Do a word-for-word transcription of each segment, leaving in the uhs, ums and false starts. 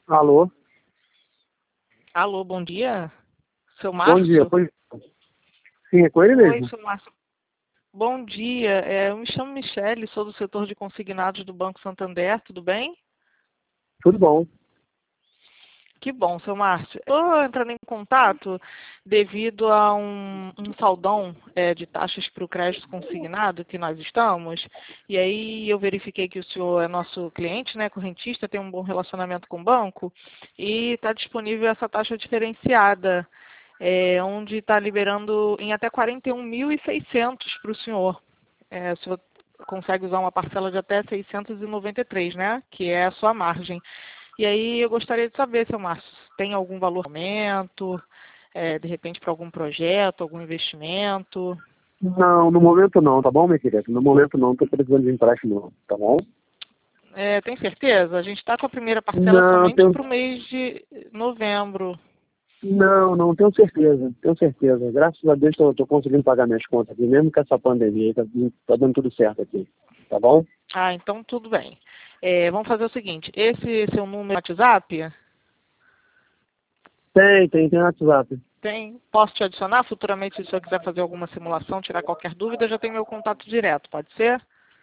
Alô? Alô, bom dia. Seu Bom dia. Márcio? Pois... Sim, é com ele Oi, mesmo. seu Márcio. Bom dia. É, eu me chamo Michele, sou do setor de consignados do Banco Santander, tudo bem? Tudo bom. Que bom, seu Márcio. Estou entrando em contato devido a um, um saldão é, de taxas para o crédito consignado que nós estamos, e aí eu verifiquei que o senhor é nosso cliente, né, correntista, tem um bom relacionamento com o banco, e está disponível essa taxa diferenciada, é, onde está liberando em até quarenta e um mil e seiscentos para o senhor. É, o senhor consegue usar uma parcela de até seiscentos e noventa e três, né, que é a sua margem. E aí eu gostaria de saber, seu Márcio, se tem algum valor aumento, é, de repente para algum projeto, algum investimento. Não, no momento não, tá bom, minha querida? No momento não, tô precisando de empréstimo não, tá bom? É, tem certeza? A gente está com a primeira parcela Não, somente tenho... para o mês de novembro. Não, não, tenho certeza, tenho certeza. Graças a Deus eu tô conseguindo pagar minhas contas aqui, mesmo com essa pandemia, aí, tá, tá dando tudo certo aqui, tá bom? Ah, então tudo bem. É, vamos fazer o seguinte, esse seu número no WhatsApp, Tem, tem, tem WhatsApp. tem, posso te adicionar futuramente se o senhor quiser fazer alguma simulação, tirar qualquer dúvida, já tem meu contato direto, pode ser?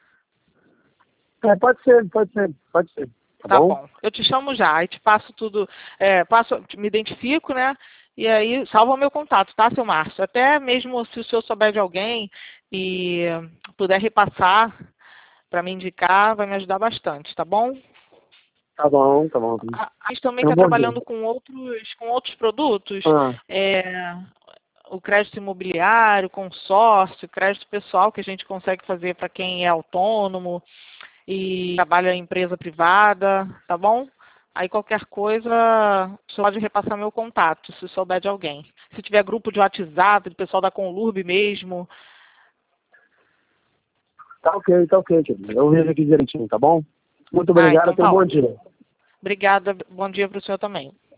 É, pode ser, pode ser, pode ser, tá Tá bom? bom. Eu te chamo já, aí te passo tudo, é, passo, me identifico, né? E aí salva o meu contato, tá, seu Márcio? Até mesmo se o senhor souber de alguém e puder repassar para me indicar, vai me ajudar bastante, tá bom? Tá bom, tá bom. A, a gente também Tenha um está bom dia. trabalhando com outros, com outros produtos, Ah, é, o crédito imobiliário, consórcio, crédito pessoal que a gente consegue fazer para quem é autônomo e trabalha em empresa privada, tá bom? Aí qualquer coisa, você pode repassar meu contato, se souber de alguém. Se tiver grupo de WhatsApp, do pessoal da Conlurb mesmo. tá ok, tá ok, querido. Eu vejo aqui direitinho, tá bom? Muito Ah, obrigado, então tenha um tá bom ótimo. dia. Obrigada, bom dia para o senhor também.